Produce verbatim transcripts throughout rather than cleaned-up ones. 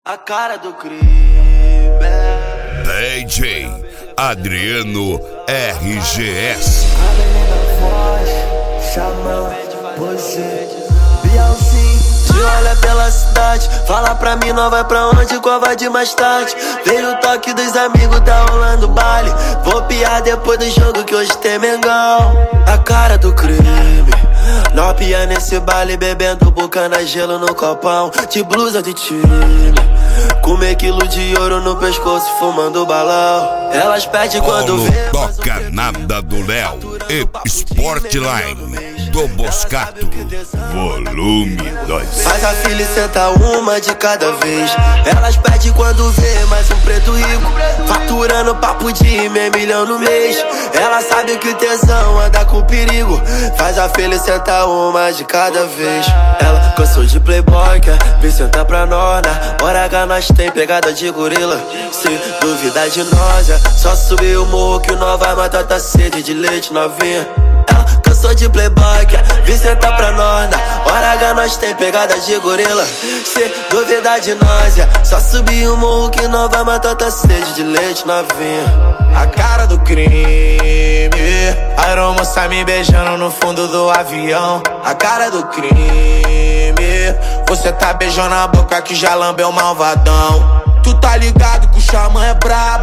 A cara do crime. D J Adriano R G S. A menina voz chama você. Bielzinho te olha pela cidade, fala pra mim, não vai pra onde, qual vai de mais tarde. Veio o toque dos amigos, tá rolando baile. Vou piar depois do jogo que hoje tem Mengão. A cara do crime. Nós pia nesse baile, bebendo bucana, gelo no copão, de blusa de time, com meio quilo de ouro no pescoço, fumando balão. Elas pedem quando Polo vê, toca nada do Léo e Sportline do Boscato, volume dois. Faz a filha e senta uma de cada vez. Elas pedem quando vê mais um preto rico, faturando papo de meio milhão no mês. Ela sabe que o tesão anda com perigo. Faz a filha e senta uma de cada vez. Ela cansou de playboy, quer vir sentar pra nós. Na hora H nós tem pegada de gorila. Se duvidar de nós, é só subir o morro que o nós vai matar tua sede de leite novinha. Ela cansou de playboy, quer vir sentar pra nós. Na hora H nós tem pegada de gorila. Se duvidar de nós, é só subir o morro que nós vai matar tua sede de leite novinha. A cara do crime, a aeromoça me beijando no fundo do avião. A cara do crime, você tá beijando a boca que já lambeu malvadão. Tu tá ligado que o xamã é brabo,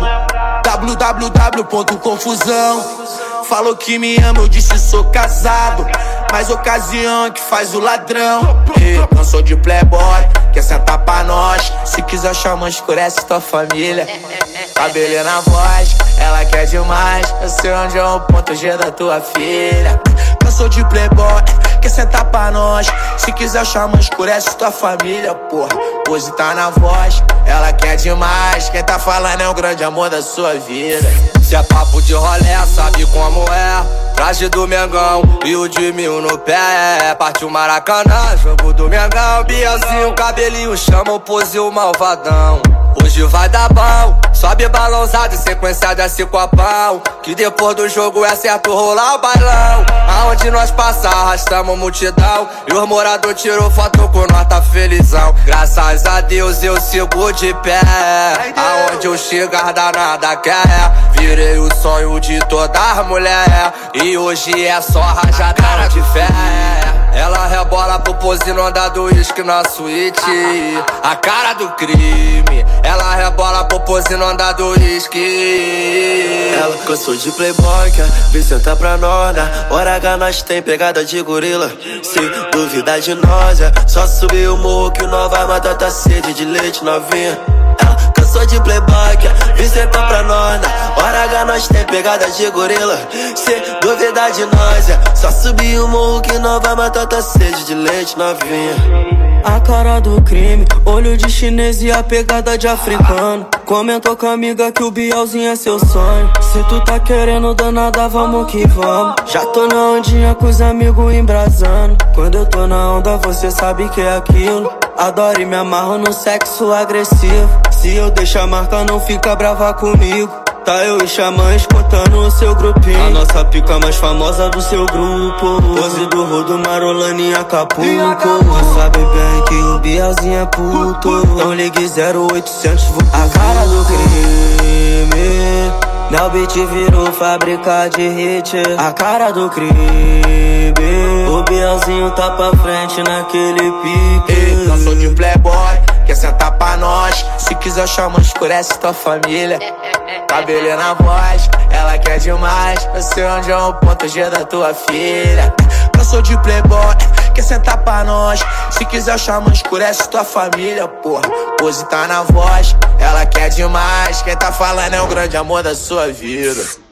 www ponto confusão. Falou que me ama, eu disse sou casado, mas ocasião é que faz o ladrão. E não sou de playboy, quer sentar pra nós. Se quiser xamã, escurece tua família. Cabelo na voz, ela quer demais. Eu sei onde é o ponto G da tua filha. Cansou de playboy, quer sentar pra nós. Se quiser xamã, escurece tua família, porra. Hoje tá na voz, ela quer demais. Quem tá falando é o grande amor da sua vida. Se é papo de rolé, sabe como é. Traje do Mengão e o de mil no pé. Partiu Maracanã, jogo do Mengão. Bielzinho, cabelinho, chama o pose o malvadão. Hoje vai dar bom, sobe balãozado e sequência desse copão. Que depois do jogo é certo rolar o bailão. Aonde nós passar, arrastamos multidão. E os moradores tirou foto com nós, tá felizão. Graças a Deus eu sigo de pé. Aonde eu chegar danada quer. Virei o sonho de todas as mulheres. E hoje é só rajadão de fé. Ela rebola pro pose no andar do uísque na suíte. A cara do crime. Ela rebola pro pose no andar do uísque. Ela cansou de playboy, quer vir sentar pra nós. Na hora H nós tem pegada de gorila. Se duvidar de nós, é só subir o morro que o nós vai matar tua sede de leite novinha. Ela cansou de playboy, quer vir sentar pra nós. Na hora H nós tem pegada de gorila. Se duvidar de nós, é só subir o morro que nós vai matar tua sede de leite novinha. A cara do crime, olho de chinês e a pegada de africano. Comentou com a amiga que o Bielzinho é seu sonho. Se tu tá querendo danada, vamos que vamos. Já tô na ondinha com os amigos embrasando. Quando eu tô na onda, você sabe que é aquilo. Adoro e me amarro no sexo agressivo. Se eu deixar a marca, não fica brava comigo. Tá eu e xamã escutando o seu grupinho. A nossa pica mais famosa do seu grupo. Pose do Rodo, Marolane e Acapulco. Tu sabe bem que o Bielzinho é puto. Então ligue zero oitocentos. A cara do crime. Meu beat virou fábrica de hit. A cara do crime. O Bielzinho tá pra frente naquele pique. Ei, não sou de playboy, quer sentar pra nós. Se quiser xamã, escurece tua família. Cabelo na voz, ela quer demais. Eu sei onde é o ponto G da tua filha. Cansou de playboy, quer sentar pra nós. Se quiser xamã, escurece tua família, porra. Hoje tá na voz, ela quer demais. Quem tá falando é o grande amor da sua vida.